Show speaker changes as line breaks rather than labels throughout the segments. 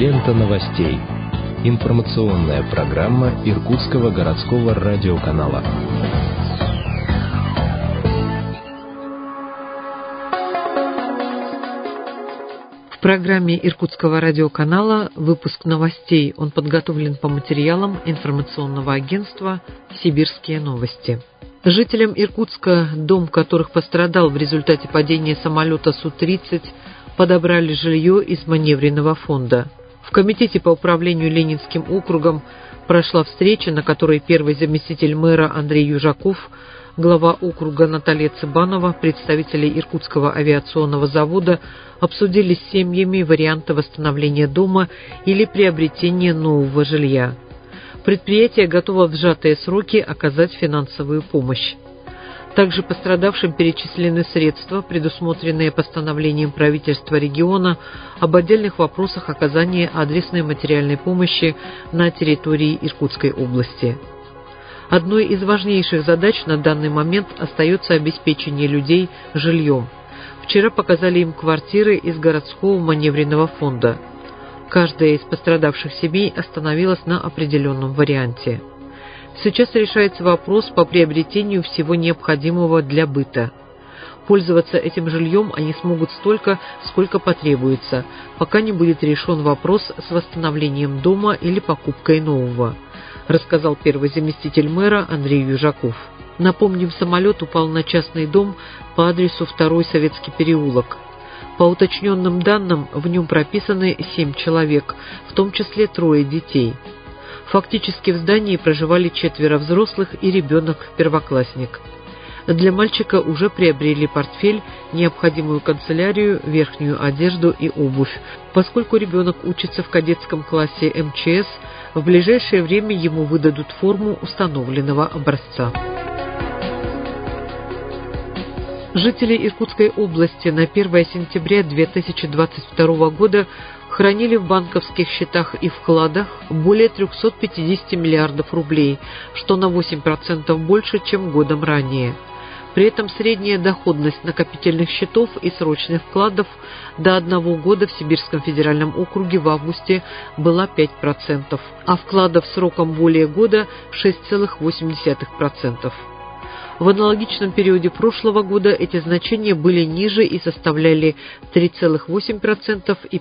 Лента новостей. Информационная программа Иркутского городского радиоканала.
В программе Иркутского радиоканала выпуск новостей. Он подготовлен по материалам информационного агентства «Сибирские новости». Жителям Иркутска, дом которых пострадал в результате падения самолета Су-30, подобрали жилье из маневренного фонда. В Комитете по управлению Ленинским округом прошла встреча, на которой первый заместитель мэра Андрей Южаков, глава округа Наталья Цыбанова, представители Иркутского авиационного завода обсудили с семьями варианты восстановления дома или приобретения нового жилья. Предприятие готово в сжатые сроки оказать финансовую помощь. Также пострадавшим перечислены средства, предусмотренные постановлением правительства региона об отдельных вопросах оказания адресной материальной помощи на территории Иркутской области. Одной из важнейших задач на данный момент остается обеспечение людей жильем. Вчера показали им квартиры из городского маневренного фонда. Каждая из пострадавших семей остановилась на определенном варианте. Сейчас решается вопрос по приобретению всего необходимого для быта. Пользоваться этим жильем они смогут столько, сколько потребуется, пока не будет решен вопрос с восстановлением дома или покупкой нового, рассказал первый заместитель мэра Андрей Южаков. Напомним, самолет упал на частный дом по адресу 2-й Советский переулок. По уточненным данным, в нем прописаны 7 человек, в том числе 3 детей. Фактически в здании проживали 4 взрослых и ребенок-первоклассник. Для мальчика уже приобрели портфель, необходимую канцелярию, верхнюю одежду и обувь. Поскольку ребенок учится в кадетском классе МЧС, в ближайшее время ему выдадут форму установленного образца. Жители Иркутской области на 1 сентября 2022 года хранили в банковских счетах и вкладах более 350 миллиардов рублей, что на 8% больше, чем годом ранее. При этом средняя доходность накопительных счетов и срочных вкладов до 1 года в Сибирском федеральном округе в августе была 5%, а вкладов сроком более года – 6,8%. В аналогичном периоде прошлого года эти значения были ниже и составляли 3,8% и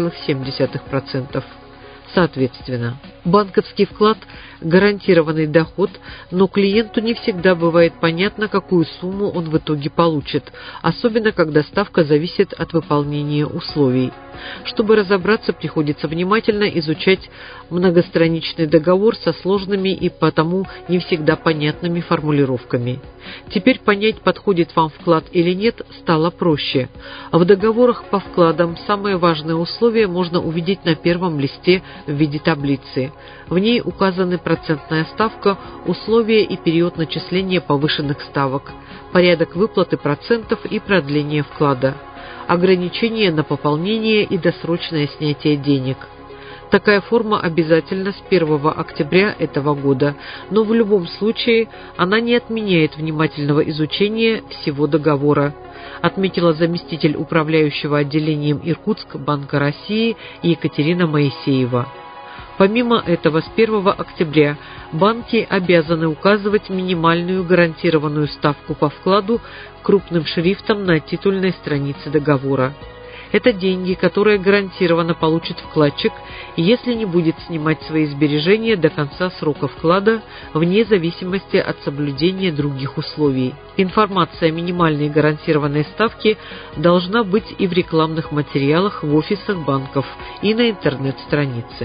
5,7%. Соответственно, банковский вклад – гарантированный доход, но клиенту не всегда бывает понятно, какую сумму он в итоге получит, особенно когда ставка зависит от выполнения условий. Чтобы разобраться, приходится внимательно изучать многостраничный договор со сложными и потому не всегда понятными формулировками. Теперь понять, подходит вам вклад или нет, стало проще. В договорах по вкладам самые важные условия можно увидеть на первом листе в виде таблицы. В ней указаны процентная ставка, условия и период начисления повышенных ставок, порядок выплаты процентов и продление вклада, ограничения на пополнение и досрочное снятие денег. Такая форма обязательна с 1 октября этого года, но в любом случае она не отменяет внимательного изучения всего договора, отметила заместитель управляющего отделением Иркутск Банка России Екатерина Моисеева. Помимо этого, с 1 октября банки обязаны указывать минимальную гарантированную ставку по вкладу крупным шрифтом на титульной странице договора. Это деньги, которые гарантированно получит вкладчик, если не будет снимать свои сбережения до конца срока вклада, вне зависимости от соблюдения других условий. Информация о минимальной гарантированной ставке должна быть и в рекламных материалах в офисах банков, и на интернет-странице.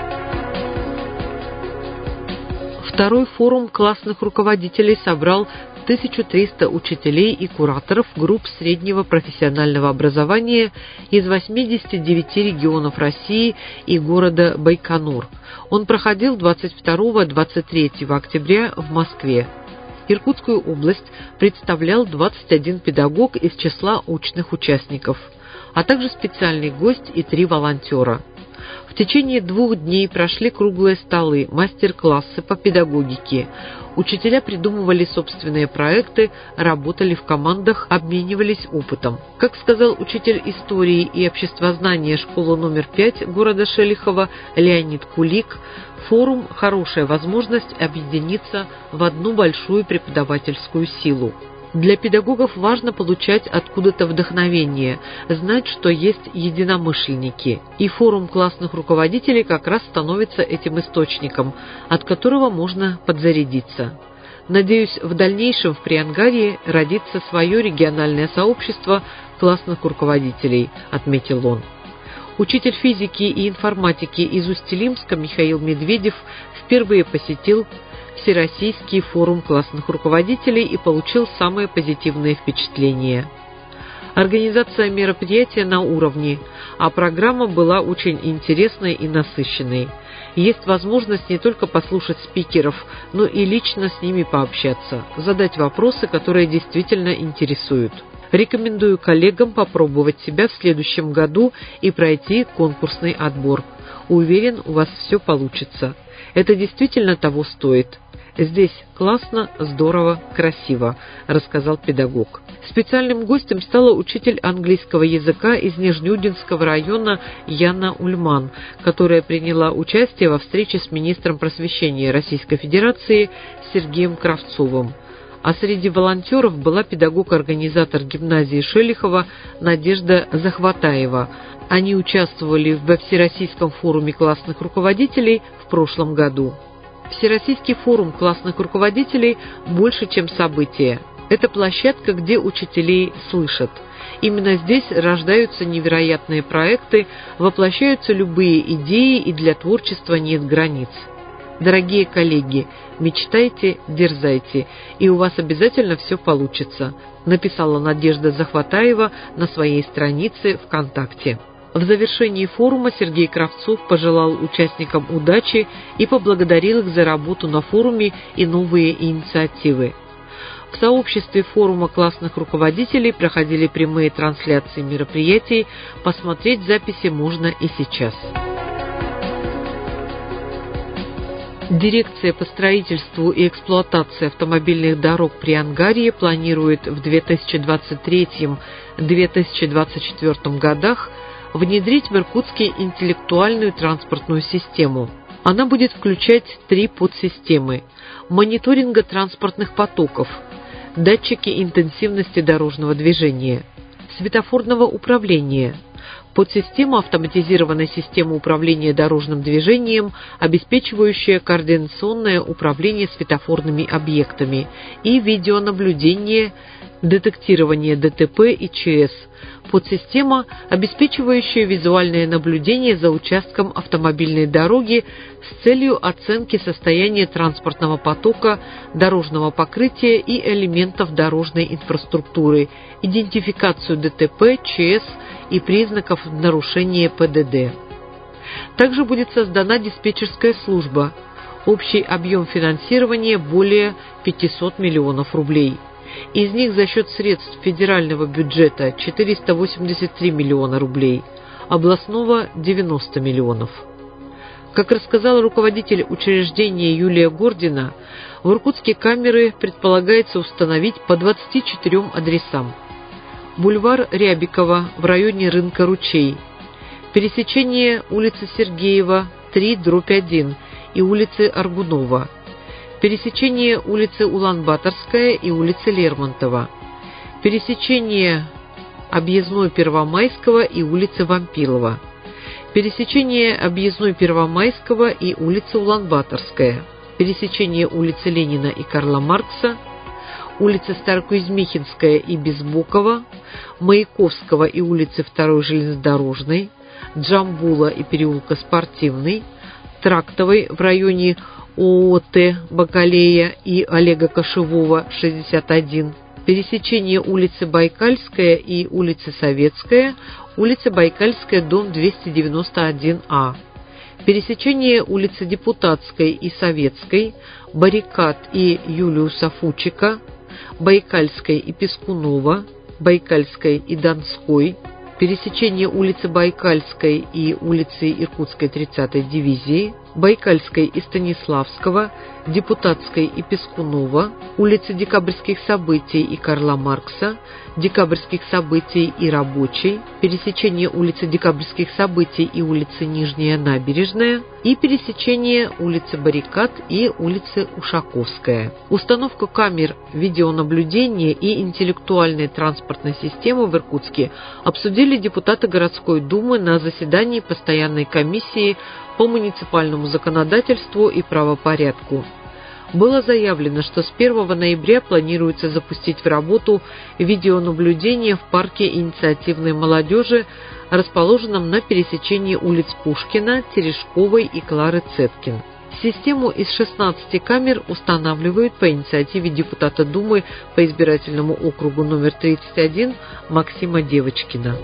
Второй форум классных руководителей собрал 1300 учителей и кураторов групп среднего профессионального образования из 89 регионов России и города Байконур. Он проходил 22-23 октября в Москве. Иркутскую область представлял 21 педагог из числа очных участников, а также специальный гость и 3 волонтера. В течение 2 дней прошли круглые столы, мастер-классы по педагогике. Учителя придумывали собственные проекты, работали в командах, обменивались опытом. Как сказал учитель истории и обществознания школы номер 5 города Шелихова Леонид Кулик, форум – хорошая возможность объединиться в одну большую преподавательскую силу. Для педагогов важно получать откуда-то вдохновение, знать, что есть единомышленники. И форум классных руководителей как раз становится этим источником, от которого можно подзарядиться. Надеюсь, в дальнейшем в Приангарье родится свое региональное сообщество классных руководителей, отметил он. Учитель физики и информатики из Усть-Илимска Михаил Медведев впервые посетил Всероссийский форум классных руководителей и получил самые позитивные впечатления. Организация мероприятия на уровне, а программа была очень интересной и насыщенной. Есть возможность не только послушать спикеров, но и лично с ними пообщаться, задать вопросы, которые действительно интересуют. Рекомендую коллегам попробовать себя в следующем году и пройти конкурсный отбор. Уверен, у вас все получится. Это действительно того стоит. Здесь классно, здорово, красиво, рассказал педагог. Специальным гостем стала учитель английского языка из Нижнеудинского района Яна Ульман, которая приняла участие во встрече с министром просвещения Российской Федерации Сергеем Кравцовым. А среди волонтеров была педагог-организатор гимназии Шелихова Надежда Захватаева. Они участвовали во Всероссийском форуме классных руководителей в прошлом году. Всероссийский форум классных руководителей больше, чем событие. Это площадка, где учителей слышат. Именно здесь рождаются невероятные проекты, воплощаются любые идеи, и для творчества нет границ. Дорогие коллеги, мечтайте, дерзайте, и у вас обязательно все получится, написала Надежда Захватаева на своей странице ВКонтакте. В завершении форума Сергей Кравцов пожелал участникам удачи и поблагодарил их за работу на форуме и новые инициативы. В сообществе форума классных руководителей проходили прямые трансляции мероприятий, посмотреть записи можно и сейчас. Дирекция по строительству и эксплуатации автомобильных дорог Приангарья планирует в 2023-2024 годах внедрить в Иркутске интеллектуальную транспортную систему. Она будет включать 3 подсистемы: мониторинга транспортных потоков, датчики интенсивности дорожного движения, светофорного управления, подсистему автоматизированной системы управления дорожным движением, обеспечивающая координационное управление светофорными объектами, и видеонаблюдение, детектирование ДТП и ЧС, подсистема, обеспечивающая визуальное наблюдение за участком автомобильной дороги с целью оценки состояния транспортного потока, дорожного покрытия и элементов дорожной инфраструктуры, идентификацию ДТП, ЧС и признаков нарушения ПДД. Также будет создана диспетчерская служба. Общий объем финансирования более 500 миллионов рублей. Из них за счет средств федерального бюджета 483 миллиона рублей, областного 90 миллионов. Как рассказала руководитель учреждения Юлия Гордина, в Иркутске камеры предполагается установить по 24 адресам. Бульвар Рябикова в районе рынка Ручей, пересечение улицы Сергеева 3/1 и улицы Аргунова, пересечение улицы Улан-Баторская и улицы Лермонтова, пересечение объездной Первомайского и улицы Вампилова, пересечение объездной Первомайского и улицы Улан-Баторская, пересечение улицы Ленина и Карла Маркса, улицы Старокузьмихинская и Безбокова, Маяковского и улицы 2 железнодорожной, Джамбула и переулка Спортивный, Трактовой в районе ООТ Бакалея и Олега Кошевого 61, пересечение улицы Байкальская и улицы Советская, улица Байкальская, дом 291А, пересечение улицы Депутатской и Советской, Баррикад и Юлиуса Фучика, Байкальской и Пескунова, Байкальской и Донской, пересечение улицы Байкальской и улицы Иркутской 30-й дивизии, Байкальской и Станиславского, Депутатской и Пескунова, улицы Декабрьских событий и Карла Маркса, Декабрьских событий и Рабочей, пересечение улицы Декабрьских событий и улицы Нижняя Набережная и пересечение улицы Баррикад и улицы Ушаковская. Установку камер видеонаблюдения и интеллектуальной транспортной системы в Иркутске обсудили депутаты городской думы на заседании постоянной комиссии по муниципальному законодательству и правопорядку. Было заявлено, что с 1 ноября планируется запустить в работу видеонаблюдение в парке инициативной молодежи, расположенном на пересечении улиц Пушкина, Терешковой и Клары Цеткин. Систему из 16 камер устанавливают по инициативе депутата Думы по избирательному округу номер 31 Максима Девочкина.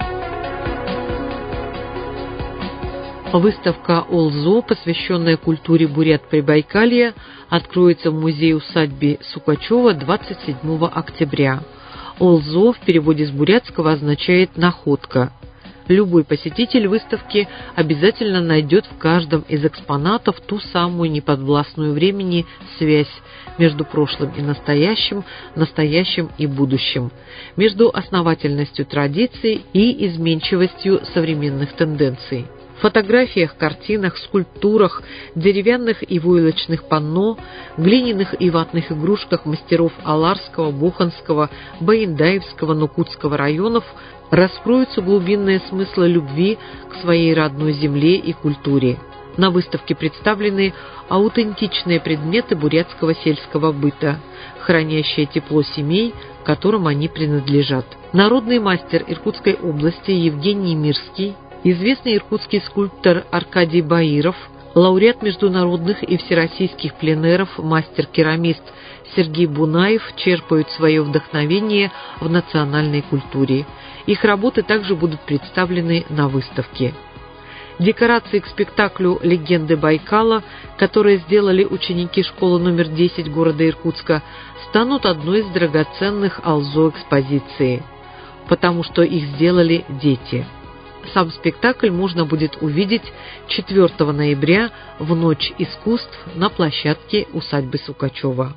Выставка «Олзо», посвященная культуре Бурят-Прибайкалья, откроется в музее-усадьбе Сукачева 27 октября. «Олзо» в переводе с бурятского означает «находка». Любой посетитель выставки обязательно найдет в каждом из экспонатов ту самую неподвластную времени связь между прошлым и настоящим, настоящим и будущим, между основательностью традиций и изменчивостью современных тенденций. В фотографиях, картинах, скульптурах, деревянных и войлочных панно, глиняных и ватных игрушках мастеров Аларского, Буханского, Баиндаевского, Нукутского районов раскроются глубинные смыслы любви к своей родной земле и культуре. На выставке представлены аутентичные предметы бурятского сельского быта, хранящие тепло семей, которым они принадлежат. Народный мастер Иркутской области Евгений Мирский, известный иркутский скульптор Аркадий Баиров, лауреат международных и всероссийских пленэров, мастер-керамист Сергей Бунаев черпают свое вдохновение в национальной культуре. Их работы также будут представлены на выставке. Декорации к спектаклю «Легенды Байкала», которые сделали ученики школы номер 10 города Иркутска, станут одной из драгоценных Олзо экспозиции, потому что их сделали дети. Сам спектакль можно будет увидеть 4 ноября в Ночь искусств на площадке усадьбы Сукачева.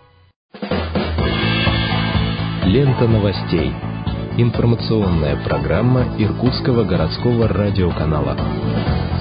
Лента новостей. Информационная программа Иркутского городского радиоканала.